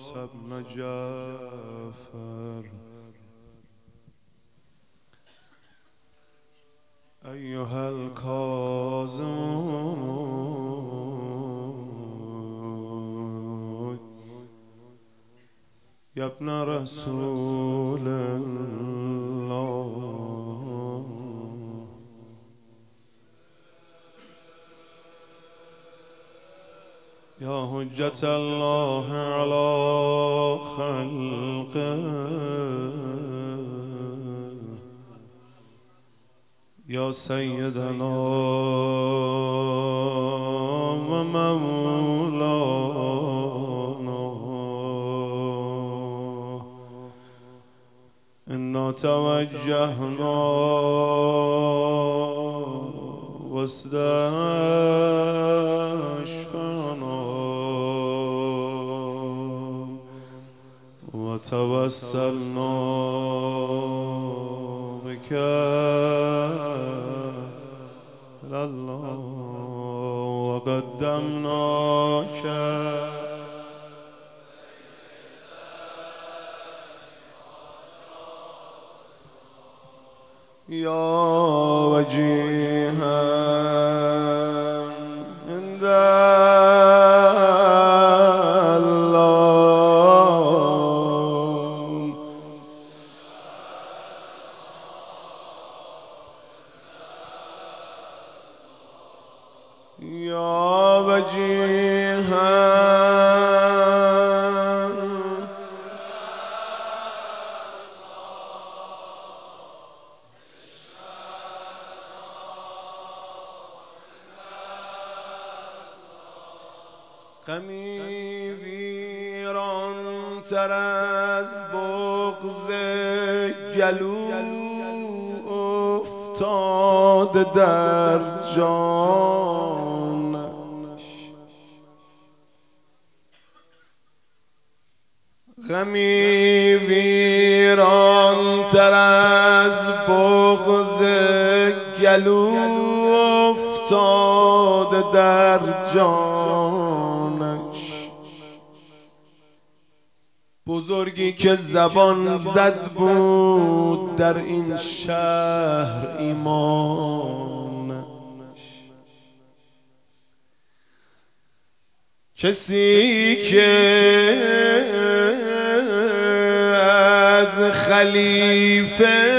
بن جعفر أيها الكاظمون يا ابن رسول الله يا حجة الله على خلقه يا سيدنا ومولانا إنا توجهنا واستشفعنا وتوسلنا بك إلى الله وقدمناك يا وجيها عند الله يا وجيها غمی ویران تر از بغض گلو افتاده در جانش غمی ویران تر از بغض گلو افتاده در جانش بزرگی که زبان زد بود در این شهر ایمانش کسی که از خلیفه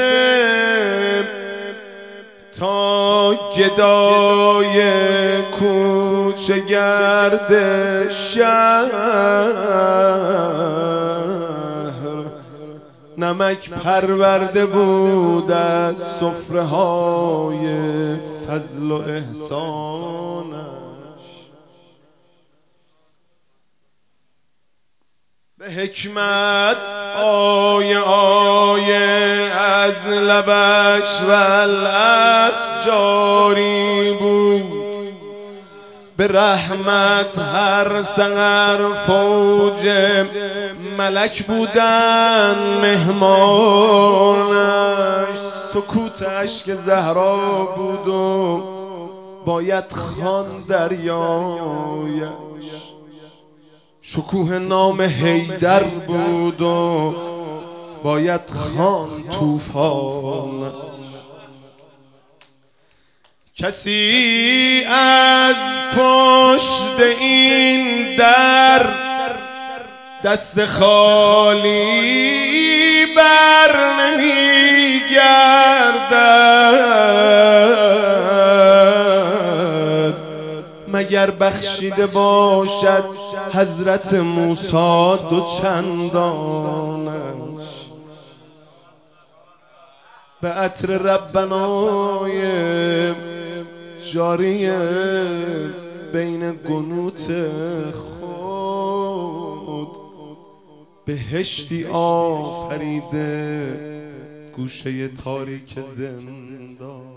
تا گدای کوچه گرد شهر نمک پرورده بود از سفره های فضل و احسانش به حکمت آیه از لبش و الاس جاری بود به رحمت هر سحر فوج ملک بودن مهمانش سکوتش که زهرا بود و باید خوان دریایش شکوه نام حیدر بود و باید خوان طوفان کسی از پشت این در دست خالی بر نمی گردد مگر بخشیده باشد حضرت موسی دو چندانش به عطر ربنای جاری بین گنوت خود بهشتی آفریده گوشه تاریک زندان